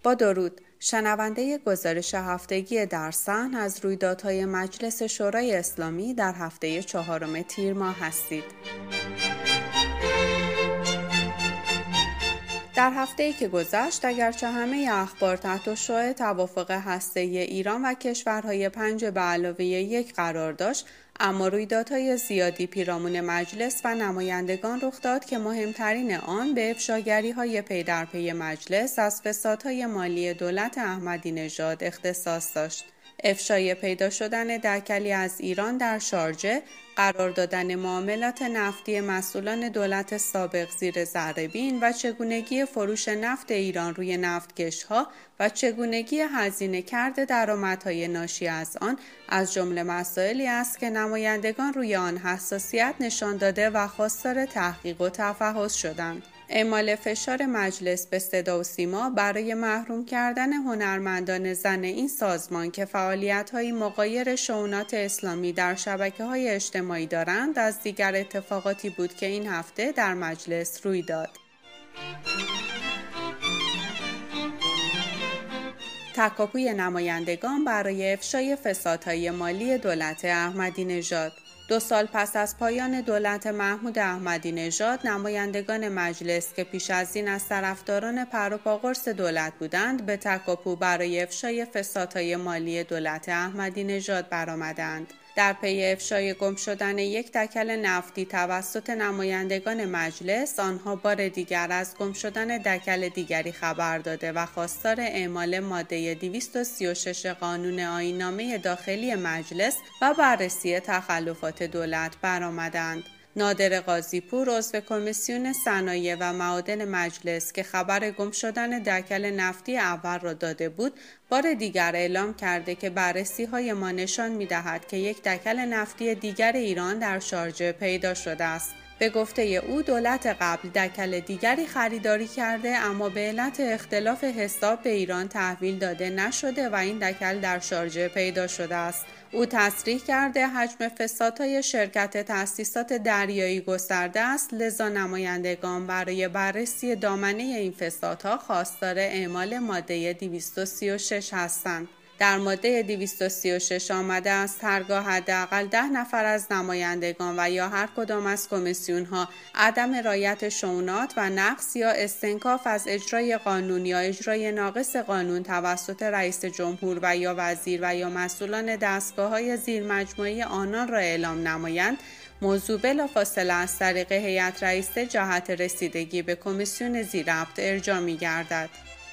با درود، شنونده گزارش هفتگی در صحن از رویدادهای مجلس شورای اسلامی در هفته 4 تیر ماه هستید. در هفته‌ای که گذشت، اگرچه همه اخبار تحت شعاع توافق هسته‌ای ایران و کشورهای 5 به علاوه 1 قرار داشت، اما رویدادهای زیادی پیرامون مجلس و نمایندگان رخ داد که مهمترین آن به افشاگری‌های پی در پی مجلس از فسادهای مالی دولت احمدی نژاد اختصاص داشت. افشای پیدا شدن دکلی از ایران در شارجه، قرار دادن معاملات نفتی مسئولان دولت سابق زیر ذره‌بین و چگونگی فروش نفت ایران روی نفتکش‌ها و چگونگی هزینه کرده درآمدهای ناشی از آن از جمله مسائلی است که نمایندگان روی آن حساسیت نشان داده و خواستار تحقیق و تفحص شدند. اعمال فشار مجلس به صدا و سیما برای محروم کردن هنرمندان زن این سازمان که فعالیت‌های مغایر شؤونات اسلامی در شبکه‌های اجتماعی دارند از دیگر اتفاقاتی بود که این هفته در مجلس روی داد. تکاپوی نمایندگان برای افشای فسادهای مالی دولت احمدی نژاد. 2 سال پس از پایان دولت محمود احمدی نژاد، نمایندگان مجلس که پیش از این از طرفداران پر و پا قرص دولت بودند، به تکاپو برای افشای فسادهای مالی دولت احمدی نژاد برآمدند. در پی افشای گم شدن 1 دکل نفتی توسط نمایندگان مجلس، آنها بار دیگر از گم شدن دکل دیگری خبر داده و خواستار اعمال ماده 236 قانون آیین‌نامه داخلی مجلس و بررسی تخلفات دولت برآمدند. نادر قاضی‌پور، عضو کمیسیون صنایع و معادن مجلس که خبر گم شدن دکل نفتی اول را داده بود، بار دیگر اعلام کرده که بررسی‌های ما نشان می‌دهد که 1 دکل نفتی دیگر ایران در شارجه پیدا شده است. به گفته او، دولت قبل دکل دیگری خریداری کرده اما به علت اختلاف حساب به ایران تحویل داده نشده و این دکل در شارجه پیدا شده است. او تصریح کرده حجم فسادهای شرکت تأسیسات دریایی گسترده است، لذا نمایندگان برای بررسی دامنه این فسادها خواستار اعمال ماده 236 هستند. در ماده 236 آمده است هرگاه حداقل 10 نفر از نمایندگان و یا هر کدام از کمیسیون‌ها عدم رعایت شؤونات و نقض یا استنکاف از اجرای قانون یا اجرای ناقص قانون توسط رئیس جمهور و یا وزیر و یا مسئولان دستگاه‌های زیرمجموعه آنان را اعلام نمایند، موضوع بلافاصله از طریق هیئت رئیسه جهت رسیدگی به کمیسیون زیرربط ارجاع می‌گردد.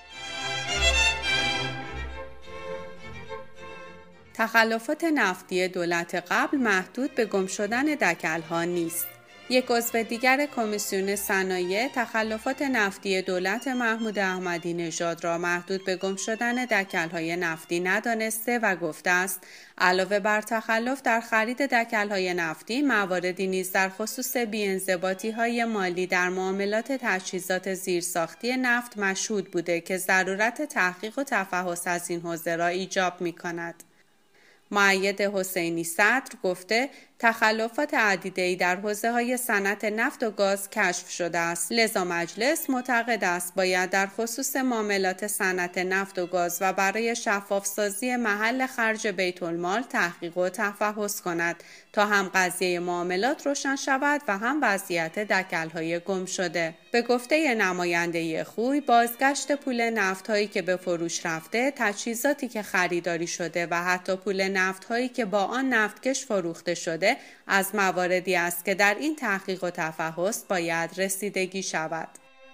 تخلفات نفتی دولت قبل محدود به گم شدن دکل‌ها نیست. 1 عضو دیگر کمیسیون صنایع تخلفات نفتی دولت محمود احمدی نژاد را محدود به گم شدن دکل‌های نفتی ندانسته و گفته است علاوه بر تخلف در خرید دکل‌های نفتی، مواردی نیز در خصوص بی‌انضباطی‌های مالی در معاملات تجهیزات زیرساختی نفت مشهود بوده که ضرورت تحقیق و تفحص از این حوزه را ایجاب می‌کند. مؤید حسینی صدر گفته تخلفات عدیده‌ای در حوزه‌های صنعت نفت و گاز کشف شده است، لذا مجلس معتقد است باید در خصوص معاملات صنعت نفت و گاز و برای شفاف‌سازی محل خرج بیت‌المال تحقیق و تفحص کند تا هم قضیه معاملات روشن شود و هم وضعیت دکل‌های گم شده. به گفته نماینده خوی، بازگشت پول نفت‌هایی که به فروش رفته، تجهیزاتی که خریداری شده و حتی پول نفت‌هایی که با آن نفتکش فروخته شده از مواردی است که در این تحقیق و تفحص باید رسیدگی شود.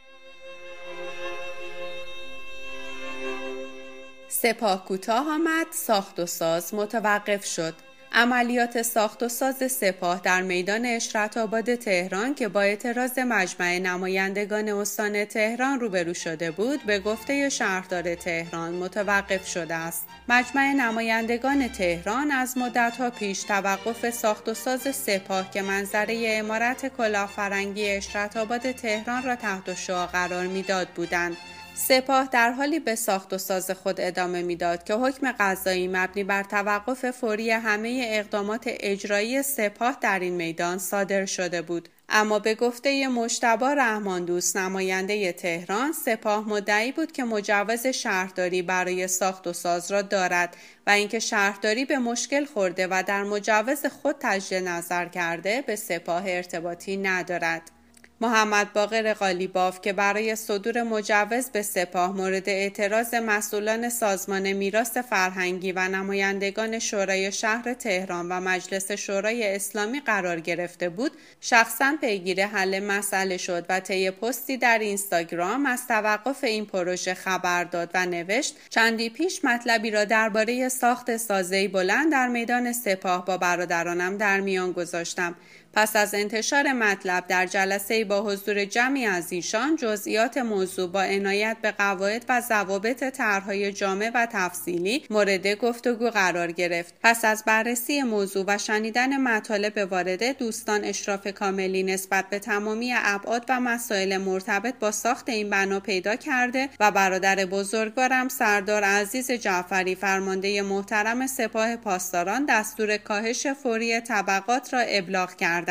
سپاه کوتاه آمد، ساخت و ساز متوقف شد. عملیات ساخت و ساز سپاه در میدان اشرت‌آباد تهران که با اعتراض مجمع نمایندگان استان تهران روبرو شده بود، به گفته شهردار تهران متوقف شده است. مجمع نمایندگان تهران از مدت‌ها پیش توقف ساخت و ساز سپاه که منظره عمارت کلاهفرنگی اشرت‌آباد تهران را تحت شعاع قرار می‌داد بودند. سپاه در حالی به ساخت و ساز خود ادامه میداد که حکم قضایی مبنی بر توقف فوری همه اقدامات اجرایی سپاه در این میدان صادر شده بود. اما به گفته مجتبی رحماندوست نماینده تهران، سپاه مدعی بود که مجوز شهرداری برای ساخت و ساز را دارد و اینکه شهرداری به مشکل خورده و در مجوز خود تجدید نظر کرده به سپاه ارتباطی ندارد. محمد باقر قالیباف که برای صدور مجوز به سپاه مورد اعتراض مسئولان سازمان میراث فرهنگی و نمایندگان شورای شهر تهران و مجلس شورای اسلامی قرار گرفته بود، شخصاً پیگیر حل مسئله شد و طی پستی در اینستاگرام از توقف این پروژه خبر داد و نوشت: چندی پیش مطلبی را درباره ساخت سازه‌ای بلند در میدان سپاه با برادرانم در میان گذاشتم. پس از انتشار مطلب در جلسه‌ای با حضور جمعی از ایشان، جزئیات موضوع با عنایت به قواعد و ضوابط طرح‌های جامع و تفصیلی مورد گفتگو قرار گرفت. پس از بررسی موضوع و شنیدن مطالب وارده، دوستان اشراف کاملی نسبت به تمامی ابعاد و مسائل مرتبط با ساخت این بنا پیدا کرده و برادر بزرگوارم سردار عزیز جعفری فرمانده محترم سپاه پاسداران دستور کاهش فوری طبقات را ابلاغ کردند.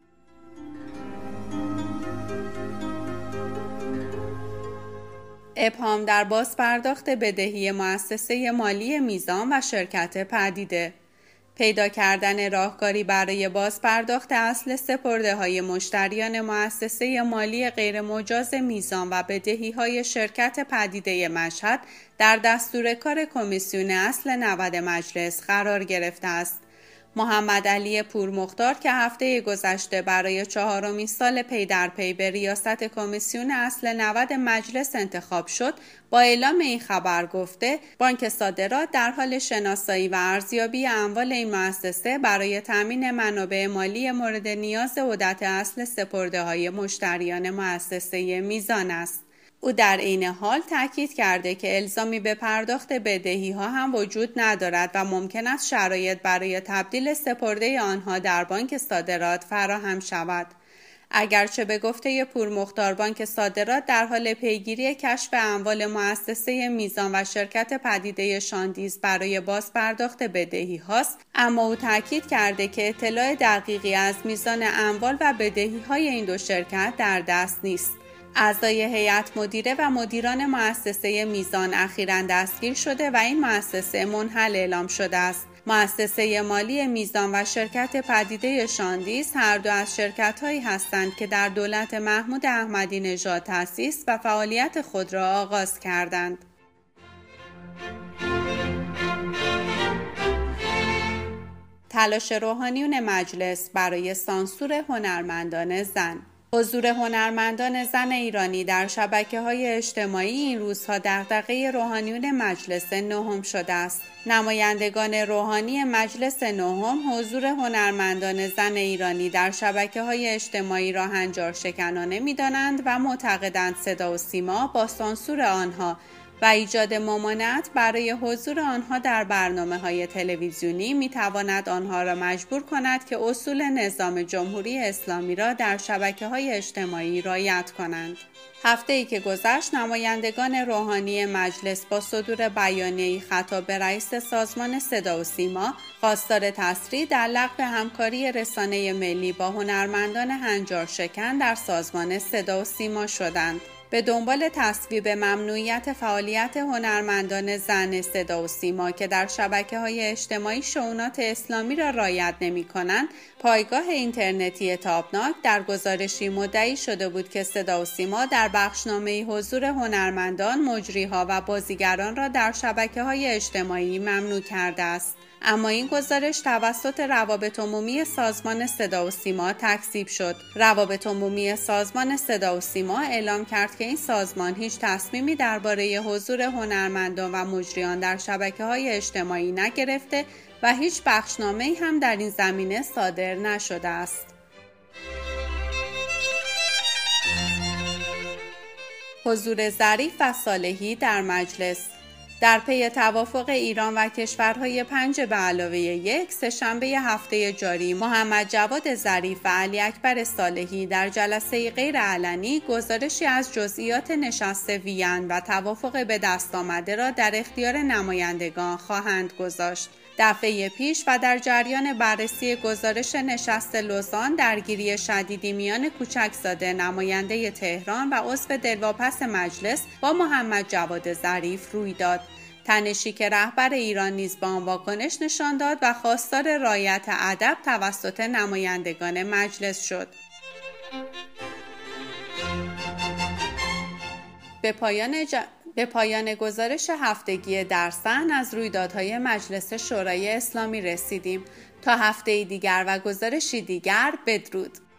ابهام در بازپرداخت بدهی مؤسسه مالی میزان و شرکت پدیده. پیدا کردن راهکاری برای بازپرداخت اصل سپرده‌های مشتریان مؤسسه مالی غیرمجاز میزان و بدهی‌های شرکت پدیده مشهد در دستور کار کمیسیون اصل 90 مجلس قرار گرفته است. محمد علی پورمختار که هفته گذشته برای 4مین سال پی در پی به ریاست کمیسیون اصل 90 مجلس انتخاب شد، با اعلام این خبر گفته بانک صادرات در حال شناسایی و ارزیابی اموال این مؤسسه برای تامین منابع مالی مورد نیاز عدت اصل سپرده‌های مشتریان مؤسسه میزان است. او در عین حال تاکید کرده که الزامی به پرداخت بدهی‌ها هم وجود ندارد و ممکن است شرایط برای تبدیل سپرده آنها در بانک صادرات فراهم شود. اگرچه به گفته پورمختار بانک صادرات در حال پیگیری کشف اموال مؤسسه میزان و شرکت پدیده شاندیز برای بازپرداخت بدهی هاست، اما او تاکید کرده که اطلاع دقیقی از میزان اموال و بدهی های این دو شرکت در دست نیست. اعضای هیئت مدیره و مدیران مؤسسه میزان اخیراً دستگیر شده و این مؤسسه منحل اعلام شده است. مؤسسه مالی میزان و شرکت پدیده شاندیز هر دو از شرکت‌هایی هستند که در دولت محمود احمدی نژاد تأسیس و فعالیت خود را آغاز کردند. تلاش روحانیون مجلس برای سانسور هنرمندان زن. حضور هنرمندان زن ایرانی در شبکه‌های اجتماعی این روزها دغدغه روحانیون مجلس نهم شده است. نمایندگان روحانی مجلس نهم حضور هنرمندان زن ایرانی در شبکه‌های اجتماعی را هنجار شکنانه می‌دانند و معتقدند صدا و سیما با سانسور آنها و ایجاد ممانعت برای حضور آنها در برنامه‌های تلویزیونی می‌تواند آنها را مجبور کند که اصول نظام جمهوری اسلامی را در شبکه‌های اجتماعی رعایت کنند. هفته‌ای که گذشت نمایندگان روحانی مجلس با صدور بیانیه‌ای خطاب به رئیس سازمان صدا و سیما خواستار تسریع در لغو همکاری رسانه ملی با هنرمندان هنجار شکن در سازمان صدا و سیما شدند. به دنبال تصویب ممنوعیت فعالیت هنرمندان زن صدا و سیما که در شبکه‌های اجتماعی شؤونات اسلامی را رعایت نمی‌کنند، پایگاه اینترنتی تابناک در گزارشی مدعی شده بود که صدا و سیما در بخشنامه‌ای حضور هنرمندان، مجری‌ها و بازیگران را در شبکه‌های اجتماعی ممنوع کرده است. اما این گزارش توسط روابط عمومی سازمان صدا و سیما تکذیب شد. روابط عمومی سازمان صدا و سیما اعلام کرد که این سازمان هیچ تصمیمی درباره حضور هنرمندان و مجریان در شبکه‌های اجتماعی نگرفته و هیچ بخشنامه‌ای هم در این زمینه صادر نشده است. حضور ظریف و صالحی در مجلس. در پی توافق ایران و کشورهای 5+1 سه‌شنبه هفته جاری محمد جواد ظریف و علی اکبر صالحی در جلسه غیرعلنی گزارشی از جزئیات نشست وین و توافق به دست آمده را در اختیار نمایندگان خواهند گذاشت. دفعه پیش و در جریان بررسی گزارش نشست لوزان درگیری شدیدی میان کوچکزاده نماینده تهران و عضو دلواپس مجلس با محمد جواد ظریف روی داد. تنشی که رهبر ایران نیز با آن واکنش نشان داد و خواستار رعایت ادب توسط نمایندگان مجلس شد. به پایان گزارش هفتگی در صحن از رویدادهای مجلس شورای اسلامی رسیدیم. تا هفته دیگر و گزارشی دیگر، بدرود.